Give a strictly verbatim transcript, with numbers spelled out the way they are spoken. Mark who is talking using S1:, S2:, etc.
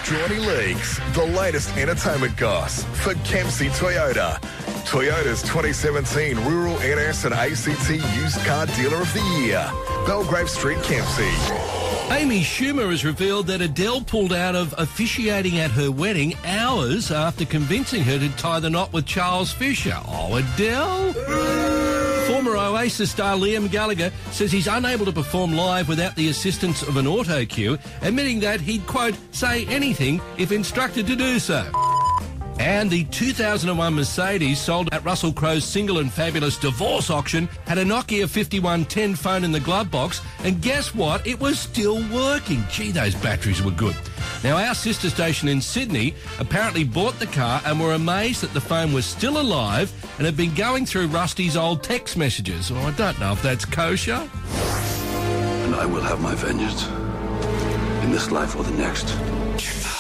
S1: Strawny Leagues, the latest entertainment goss for Kempsey Toyota. Toyota's twenty seventeen Rural N S and A C T Used Car Dealer of the Year. Belgrave Street, Kempsey.
S2: Amy Schumer has revealed that Adele pulled out of officiating at her wedding hours after convincing her to tie the knot with Charles Fisher. Oh, Adele? Former Oasis star Liam Gallagher says he's unable to perform live without the assistance of an auto cue, admitting that he'd, quote, say anything if instructed to do so. And the two thousand one Mercedes, sold at Russell Crowe's single and fabulous divorce auction, had a Nokia fifty-one ten phone in the glove box, and guess what? It was still working. Gee, those batteries were good. Now, our sister station in Sydney apparently bought the car and were amazed that the phone was still alive and had been going through Rusty's old text messages. Well, I don't know if that's kosher.
S3: And I will have my vengeance in this life or the next.